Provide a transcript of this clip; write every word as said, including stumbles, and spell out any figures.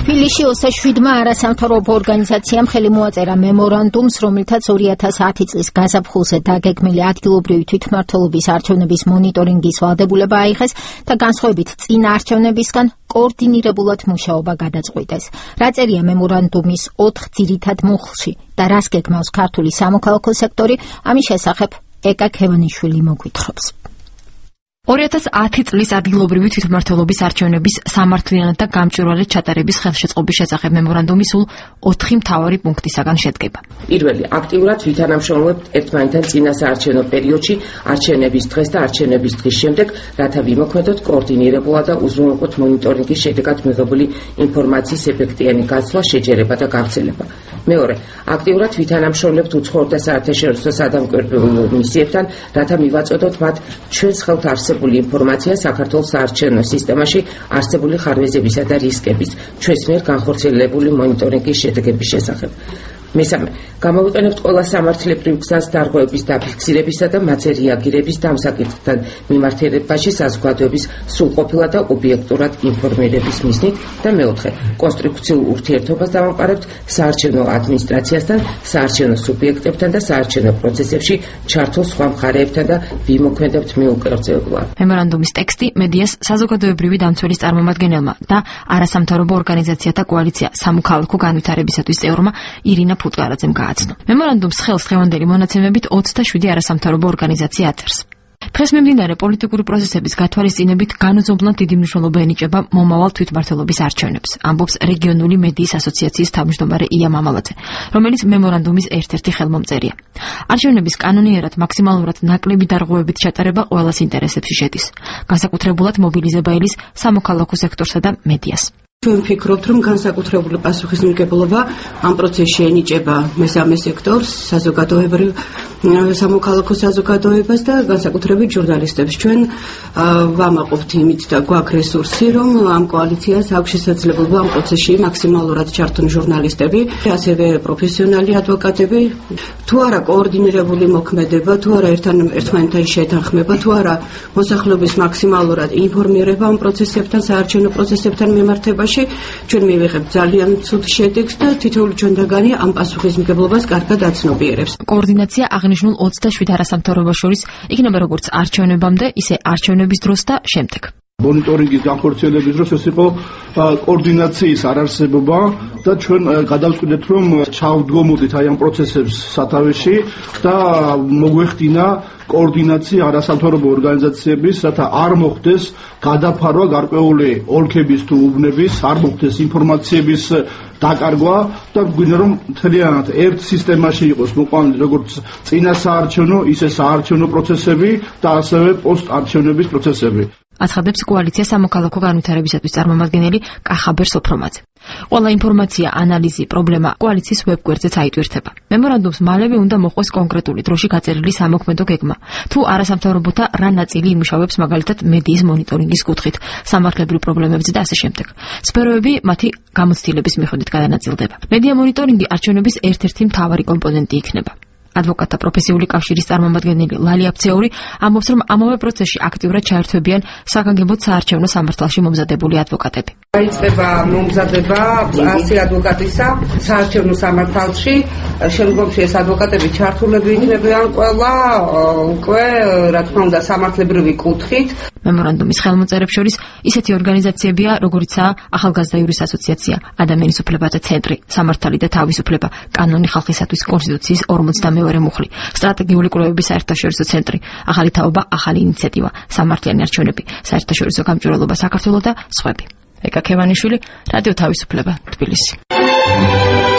თბილისში ოცდაშვიდმა არასამთავრობო ორგანიზაციამ ხელი მოაწერა მემორანდუმს, რომლითაც ორი ათას ათი წლის გაზაფხულზე დაგეგმილი ადგილობრივი თვითმმართველობის არჩევნების მონიტორინგის ვალდებულება აიღეს და განსხვავებით წინა არჩევნებისგან კოორდინირებულად მუშაობა გადაწყვიტეს. რა წერია მემორანდუმის ოთხ ძირითად მუხლში და რას გეგმავს ქართული სამოქალაქო სექტორი, ამის შესახებ ეკა ქევანიშვილი მოგვითხრობს. ორი ათას ათი წლის ადგილობრივი თვითმმართველობის არჩევნების სამართლიანად და გამჭვირვალედ ჩატარების ხელშეწყობის შესახებ მემორანდუმი სულ ოთხი მთავარი პუნქტისაგან შედგება. პირველი, აქტიურად ვითანამშრომლებთ ერთმანეთთან წინა საარჩევნო პერიოდში, არჩევნების დღეს და არჩევნების დღის შემდეგ, რათა ვიმოქმედოთ კოორდინირებულად და უზრუნველყოთ მონიტორინგის შედეგად მიღებული ინფორმაციის ეფექტიანი გაცვლა, შეჯერება და გავრცელება. მეორე, აქტიურად ვითანამშრომლებთ უცხოურ და საერთაშორისო სადამკვირვებლო მისიებთან, რათა მივაწოდოთ მათ ჩვენს ხელთ არსებული ინფორმაცია საქართველოს საარჩევნო სისტემაში არსებული ხარვეზებისა და რისკების, ჩვენს მიერ განხორციელებული მონიტორინგის შედეგების შესახებ. მესამე, გამოვიყენებთ ყველა სამართლებრივ გზას დარღვევების დაფიქსირებისა და მათზე რეაგირების და ამ საკითხთან მიმართებაში საზოგადოების სრულყოფილად და ობიექტურად ინფორმირების მიზნით და მეოთხე, კონსტრუქციულ ურთიერთობას დავამყარებთ საარჩევნო ადმინისტრაციასთან, საარჩევნო სუბიექტებთან და საარჩევნო პროცესებში ჩართულ სხვა მხარეებთან და ვიმოქმედებთ მიუკერძებლად. მემორანდუმის ტექსტი მედიას საზოგადოებრივი დამცველის წარმომადგენელმა და არასამთავრობო ორგანიზაციათა კოალიცია სამოქალაქო განვითარებისათვის წევრმა ირინა ფუტკარაძემ გააცნო. მემორანდუმს ხელს დღევანდელი მონაცემებით ოცდაშვიდი არასამთავრობო ორგანიზაცია აწერს. დღეს მიმდინარე პოლიტიკური პროცესების გათვალისწინებით განუძობლად დიდი მნიშვნელობა ენიჭება მომავალ თვითმმართველობის არჩევნებს, ამბობს რეგიონული მედიის ასოციაციის თავმჯდომარე ია მამალაძე, რომელიც მემორანდუმის ერთ-ერთი ხელმომწერია. არჩევნების კანონიერად მაქსიმალურად ნაკლები დარღვევებით ჩატარება ყველას ინტერესებში შედის, განსაკუთრებულად მობილიზებაილის სამოქალაქო სექტორსა და მედიას. ჩვენ ვფიქრობთ, რომ განსაკუთრებული პასუხისმგებლობა ამ პროცესში ენიჭება მესამე სექტორს, საზოგადოებრივ სამოქალაქო საზოგადოებას და განსაკუთრებით ჟურნალისტებს. ჩვენ ვამაყობთ იმით და გვაქვს რესურსი, რომ ამ კოალიციას აქვს შესაძლებლობა ამ პროცესში მაქსიმალურად ჩართონ ჟურნალისტები, ასევე პროფესიონალი ადვოკატები, თუ არა კოორდინირებული მოქმედება, თუ არა ერთმანეთთან შეთანხმება, თუ არა მოსახლეობის მაქსიმალურად ინფორმირება ამ პროცესებთან, საარჩევნო პროცესებთან მიმართებაში. ჩვენ მივიღებთ ძალიან ცუდ შედეგს და თითოეული ჩვენთაგანი ამ პასუხისმგებლობას კარგად აცნობიერებს. კოორდინაცია აღნიშნულ ოცდაშვიდ არასამთავრობოს შორის იქნება როგორც არჩევნებამდე, ისე არჩევნების დროს და შემდეგ. მონიტორინგის განხორციელების დროს ეს იყო კოორდინაციის არარსებობა და ჩვენ გადავწყვიტეთ, რომ ჩავდგომოდით აი ამ პროცესებს სათავეში და მოგვეხდინა კოორდინაცია არასამთავრობო ორგანიზაციების, რათა არ მოხდეს გადაფარვა გარკვეული ოლქების თუ უბნების, არ მოხდეს ინფორმაციების დაკარგვა და გვინდა რომ მთლიანად ერთ სისტემაში იყოს მოყვანილი როგორც წინა საარჩევნო, ისე საარჩევნო პროცესები და ასევე პოსტარჩევნების პროცესები. აცხადებს კოალიცია სამოქალაქო განვითარებისათვის წარმომადგენელი კახაბერ სოფრომაძე. ყველა ინფორმაცია, ანალიზი, პრობლემა კოალიციის ვებგვერდზეც აიტვირთება. მემორანდუმს მალევე უნდა მოხვდეს კონკრეტული დროში გაწერილი სამოქმედო გეგმა. თუ არასამთავრობოთა რა ნაწილი იმუშავებს მაგალითად მედიის მონიტორინგის კუთხით, სამართლებრივ პრობლემებზე და ასე შემდეგ. სფეროები მათი გამოცდილების მიხედვით გადანაწილდება. მედია მონიტორინგი არჩევნების ერთ-ერთი მთავარი კომპონენტი იქნება. ადვოკატთა პროფესიული კავშირის წარმომადგენელი ლალი აფცეური ამბობს, რომ ამავე პროცესში აქტიურად ჩაერთვებიან საგანგებოდ საარჩევნო სამართალში მომზადებული ადვოკატები. დაიწყება მომზადება ასი ადვოკატისა საარჩევნო სამართალში, შემდგომში ეს ადვოკატები ჩართულები იქნებიან ყველა უკვე რა თქმა უნდა სამართლებრივი კუთხით. მემორანდუმის ხელმოწერებს შორის ისეთი ორგანიზაციებია, როგორიცაა ახალგაზრდა იურის ასოციაცია, ადამიანის უფლებათა ცენტრი, სამართალი და თავისუფლება, კანონი ხალხისათვის კონსტიტუციის ორმოცდამეორე მუხლი, სტრატეგიული კვლევების საერთაშორისო ცენტრი, ახალი თაობა, ახალი ინიციატივა, სამართლიანი არჩევნები, საერთაშორისო გამჭვირვალობა საქართველოს და სხვები. ეკა ქევანიშვილი, რადიო თავისუფლება, თბილისი.